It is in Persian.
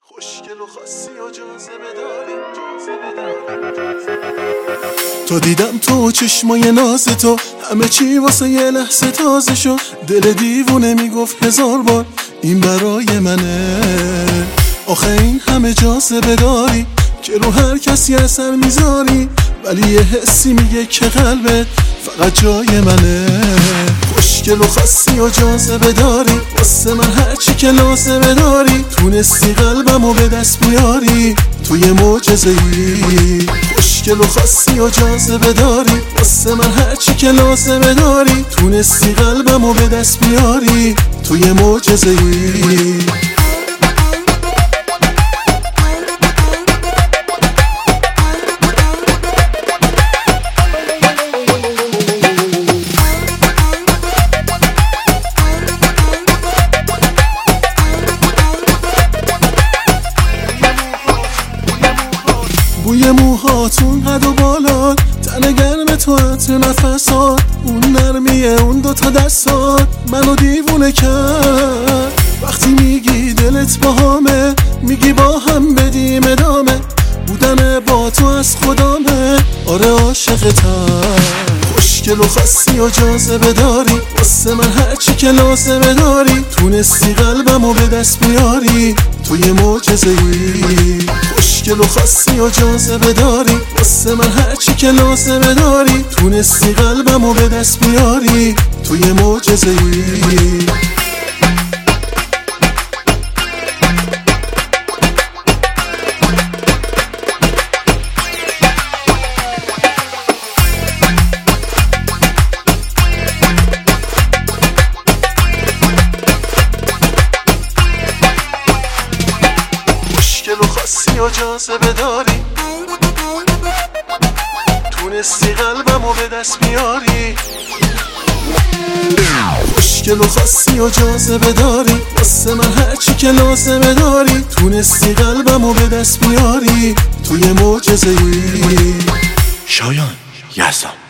خوشگل و خاصی و جاذبه داری. تو دیدم تو چشمای ناز تو، همه چی واسه یه لحظه تازه شد. دل دیوونه میگفت 1000 بار این برای منه. آخه این همه جاذبه داری که رو هر کسی اثر میذاری، ولی یه حسی میگه که قلبت فقط جای منه. خوشگل و خاصی و جاذبه داری، واسه من هرچی که لازمه داری. تونستی قلبمو به دست بیاری، تو یه معجزه‌ای. خوشگل و خاصی و جاذبه داری، واسه من هرچی که لازمه داری. تونستی قلبمو به دست بیاری، تو یه معجزه‌ای. بوی موهاتون قد و بالات، تن گرم تو عطر نفسات، اون نرمیه اون 2 تا دستات منو دیوونه کرد. وقتی میگی دلت باهامه، میگی با هم بدیم ادامه، بودن با تو از خدامه. آره عاشقتم. خوشگل و خاصی و جاذبه داری، واسه من هرچی که لازمه داری. تونستی قلبمو به دست بیاری، تو یه معجزه‌ای. خوشگل و خاصی و جاذبه داری، واسه من هرچی که لازمه داری. تونستی قلبمو به دست بیاری، تو یه معجزه‌ای. خوشگل و خاصی و جاذبه داری، تونستی قلبمو به دست بیاری. خوشگل و خاصی و جاذبه داری، واسه من هرچی که لازمه داری. تونستی قلبمو به دست بیاری، تو یه معجزه‌ای. شایان یزدان.